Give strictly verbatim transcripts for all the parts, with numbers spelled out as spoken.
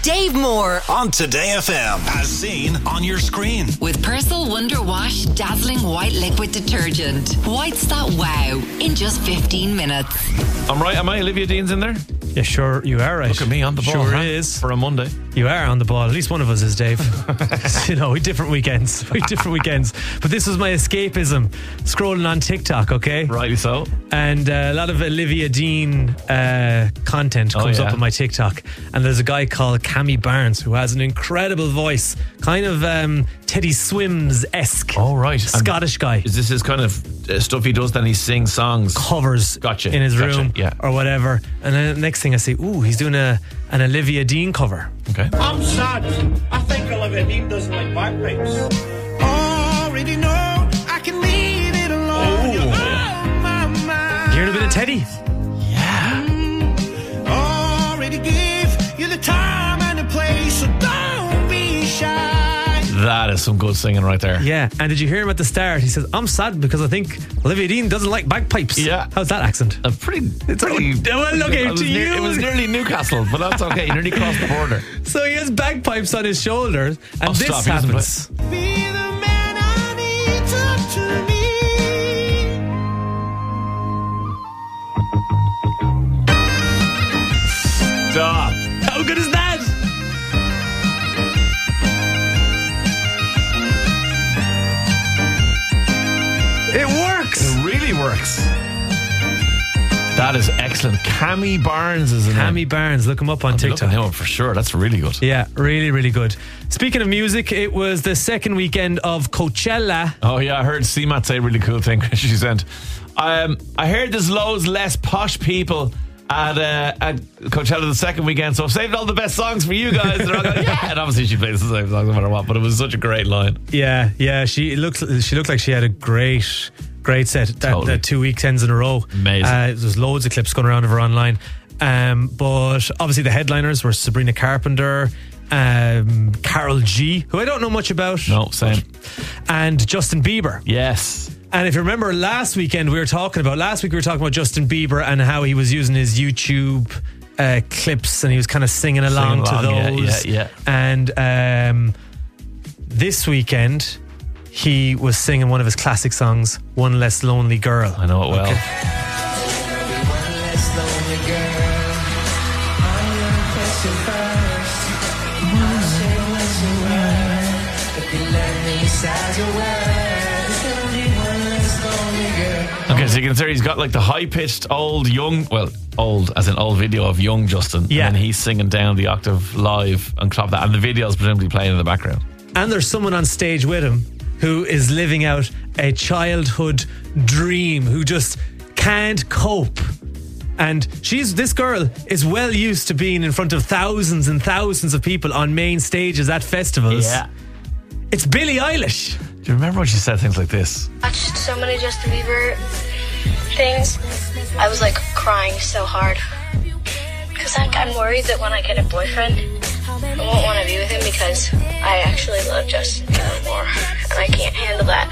Dave Moore on Today F M, as seen on your screen. With Persil Wonder Wash Dazzling White Liquid Detergent. Whites that wow in just fifteen minutes. I'm right, am I? Olivia Dean's in there? Yeah, sure, you are right. Look at me on the ball. Sure huh? is. For a Monday. You are on the ball. At least one of us is, Dave. You know, we different weekends. We different weekends. But this was my escapism, scrolling on TikTok, okay? Rightly so. And uh, a lot of Olivia Dean uh, content comes oh, yeah. up on my TikTok. And there's a guy called Cammy Barnes who has an incredible voice. Kind of um, Teddy Swims-esque. Oh, right. Scottish and guy. Is this his kind of uh, stuff he does? Then he sings songs. Covers gotcha. in his gotcha. room yeah. or whatever. And then the next thing I see, ooh, he's doing a an Olivia Dean cover. Okay. I'm sad. I think Olivia Dean doesn't like bagpipes. Already know I can leave it alone. You're on my mind. Hearing a bit of Teddy? Yeah. Mm, already gave you the time and the place, so don't be shy. That is some good singing right there. Yeah. And did you hear him at the start? He says, I'm sad because I think Olivia Dean doesn't like bagpipes. Yeah. How's that accent? A pretty, it's pretty. Well, look it at was you. near, It was nearly Newcastle, but that's okay. He nearly crossed the border. So he has bagpipes on his shoulders, and Oh, this stop, he doesn't happens. Be the man I need, talk to me. Stop. How good is that? It works. It really works. That is excellent. Cammy Barnes is in Cammy Barnes, look him up on I'll be TikTok. looking him up for sure. That's really good. Yeah, really, really good. Speaking of music, it was the second weekend of Coachella. Oh yeah, I heard C-Matt say a really cool thing. She sent, um, I heard there's loads less posh people at uh, at Coachella the second weekend, so I've saved all the best songs for you guys. They're all going, yeah. And obviously she plays the same songs no matter what, but it was such a great line. Yeah, yeah, she looked she looked like she had a great great set that, Totally. that two weekends in a row. Amazing. Uh, there's loads of clips going around of her online. Um, but obviously the headliners were Sabrina Carpenter, um, Karol G, who I don't know much about. No, same. And Justin Bieber. Yes. And if you remember last weekend we were talking about last week we were talking about Justin Bieber and how he was using his YouTube uh, clips and he was kind of singing along, Sing along, to those. Yeah, yeah, yeah. And um, this weekend he was singing one of his classic songs, One Less Lonely Girl. I know it well. Okay. Okay, so you can see he's got like the high-pitched old young, well, old as in old video of young Justin. Yeah. And then he's singing down the octave live on top of that. And the video is presumably playing in the background. And there's someone on stage with him who is living out a childhood dream, who just can't cope. And she's this girl is well used to being in front of thousands and thousands of people on main stages at festivals. Yeah. It's Billie Eilish. Do you remember when she said things like this? Watched so many Justin Bieber things. I was like crying so hard because like, I'm worried that when I get a boyfriend, I won't want to be with him because I actually love Justin Bieber more, and I can't handle that.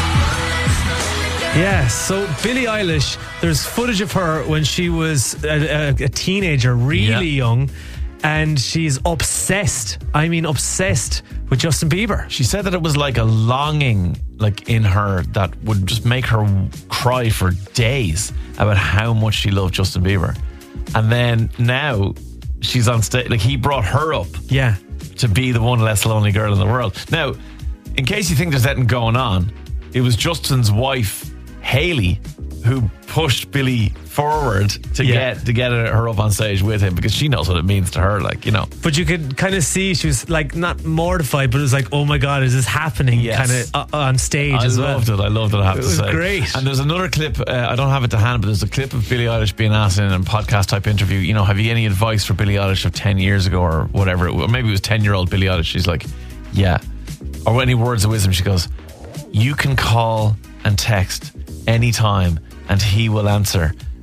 Yeah, so Billie Eilish, there's footage of her when she was a, a, a teenager, really Yeah. young, and she's obsessed. I mean, obsessed with Justin Bieber. She said that it was like a longing, like in her, that would just make her cry for days about how much she loved Justin Bieber. And then now she's on stage, like he brought her up Yeah. to be the one less lonely girl in the world. Now, in case you think there's anything going on, it was Justin's wife, Hailey, who pushed Billie forward to Yeah. get to get her up on stage with him because she knows what it means to her, like, you know. But you could kind of see she was like not mortified, but it was like, oh my God, is this happening? Yes. Kind of uh, on stage I as well. loved it. I loved it, I have It to was say. great. And there's another clip, uh, I don't have it to hand, but there's a clip of Billie Eilish being asked in a podcast type interview, you know, have you any advice for Billie Eilish of ten years ago or whatever? Or maybe it was ten year old Billie Eilish. She's like, yeah. Or any words of wisdom? She goes, you can call and text anytime and he will answer.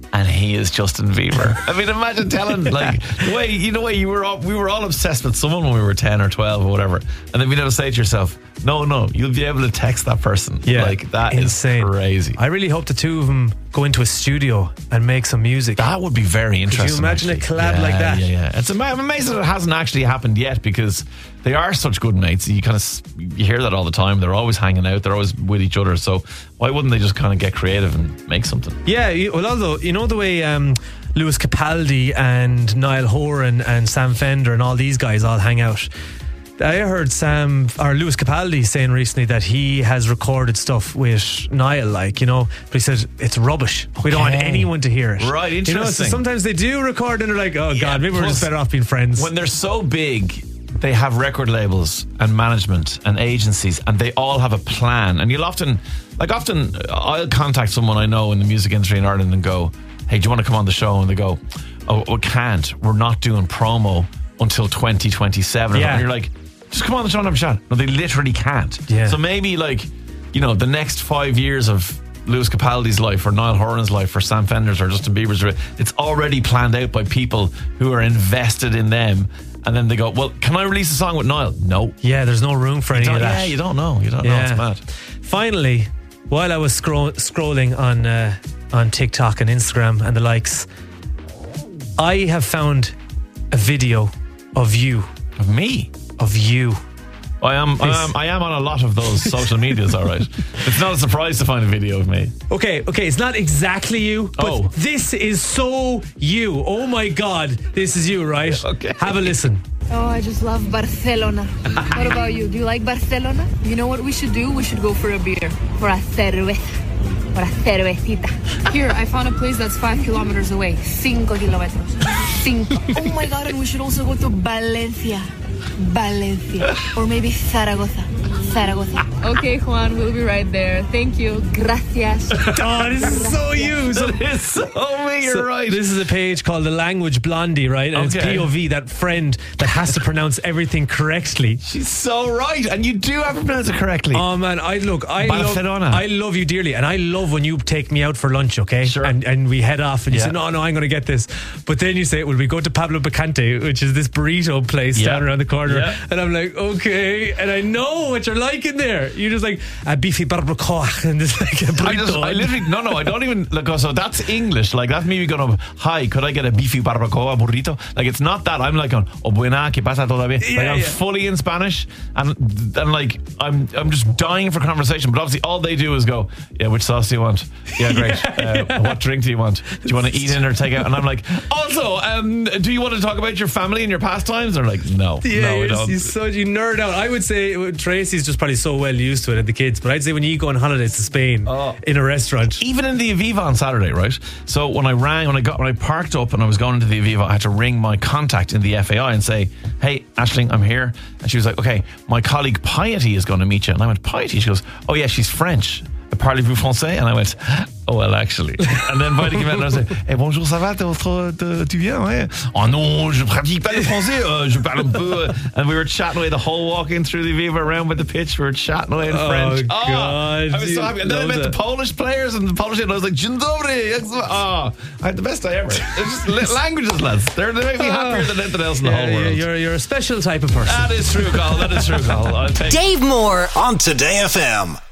and he is Justin Bieber. I mean, imagine telling like the way you know way you were all, we were all obsessed with someone when we were ten or twelve or whatever, and then being able to say to yourself, no, no, you'll be able to text that person. Yeah, like that insane. is crazy. I really hope the two of them go into a studio and make some music. That would be very interesting. Could you imagine actually. a collab yeah, like that? Yeah, yeah. It's ama- I'm amazed that it hasn't actually happened yet because they are such good mates. You kind of you hear that all the time. They're always hanging out. They're always with each other. So why wouldn't they just kind of get creative and make something? Yeah, you- well, although you know the way um, Lewis Capaldi and Niall Horan and Sam Fender and all these guys all hang out. I heard Sam or Lewis Capaldi saying recently that he has recorded stuff with Niall, like, you know, but he said it's rubbish. We don't want Okay. anyone to hear it. Right, You know, so interesting. sometimes they do record and they're like, oh Yeah, God, maybe we're plus just better off being friends. When they're so big, they have record labels and management and agencies, and they all have a plan. And you'll often, like, often I'll contact someone I know in the music industry in Ireland and go, hey, do you want to come on the show? And they go, oh, we can't. We're not doing promo until twenty twenty-seven. Yeah. And you're like, just come on the show and have a chat. No, they literally can't. Yeah. So maybe, like, you know, the next five years of Lewis Capaldi's life or Niall Horan's life or Sam Fender's or Justin Bieber's, it's already planned out by people who are invested in them. And then they go, well, can I release a song with Niall? No. yeah, there's no room for any Don't- of that. yeah, you don't know. You don't know. Yeah. It's mad. Finally, while I was scroll- scrolling on uh, on TikTok and Instagram and the likes, I have found a video of you, Of me. of you. I am, I am I am on a lot of those social medias, all right. It's not a surprise to find a video of me. Okay, okay, it's not exactly you, but Oh. this is so you. Oh my God, this is you, right? Okay. Have a listen. Oh, I just love Barcelona. What about you? Do you like Barcelona? You know what we should do? We should go for a beer. For a cerveza. For a cervecita. Here, I found a place that's five kilometers away. Cinco kilometers. Cinco. Oh my God, and we should also go to Valencia. Valencia. Or maybe Zaragoza. Zaragoza. Okay, Juan, we'll be right there. Thank you. Gracias. Oh, this is so you. So, That is so me, you're so right. This is a page called The Language Blondie, right? And Okay. it's P O V, that friend that has to pronounce everything correctly. She's so right. And you do have to pronounce it correctly. Oh man, I look, I Barcelona. love, I love you dearly, and I love when you take me out for lunch, okay? Sure. And and we head off, and you Yeah. say, no, no, I'm going to get this. But then you say, well, we go to Pablo Picante, which is this burrito place Yeah. down around the corner, Yeah. and I'm like, okay, and I know what you're like in there. You're just like a beefy barbacoa, and it's like a burrito. I just, I literally, no, no, I don't even, look, so that's English. Like, that's me going, hi, could I get a beefy barbacoa burrito? Like, it's not that. I'm like, on, oh, buena, que pasa todavía? Yeah, like, I'm yeah. fully in Spanish, and, and like, I'm I'm just dying for conversation. But obviously, all they do is go, yeah, which sauce do you want? Yeah, great. Uh, what drink do you want? Do you want to eat in or take out? And I'm like, also, um, do you want to talk about your family and your pastimes? They're like, no, Yeah, no, we you're, don't. you so you nerd out. I would say uh, Tracy's just probably so well used to it, and the kids. But I'd say when you go on holidays to Spain Oh. in a restaurant, Even in the Aviva on Saturday, right? So when I rang, when I got, when I parked up and I was going into the Aviva, I had to ring my contact in the F A I and say, "Hey, Aisling, I'm here." And she was like, "Okay, my colleague Piety is going to meet you." And I went, "Piety?" She goes, "Oh yeah, she's French. Parlez-vous français?" And I went, "Oh well, actually." And then Piety came out and I was like, "Hey, bonjour, ça va? Tu viens, ouais?" "Oh non, je pratique pas le français. Uh, je parle un peu." And we were chatting away the whole walk in through the Aviva around with the pitch. We were chatting away in Oh, French. God, I was so you happy. And then I love met that. the Polish players and the Polish, and I was like, "Dzień dobry." Oh, I had the best day ever. It's just li- languages, lads. They're, they make me happier than anything else in the yeah, whole you're, world. you're you're a special type of person. That is true, Carl. That is true, Carl. I'll take Dave Moore On Today F M.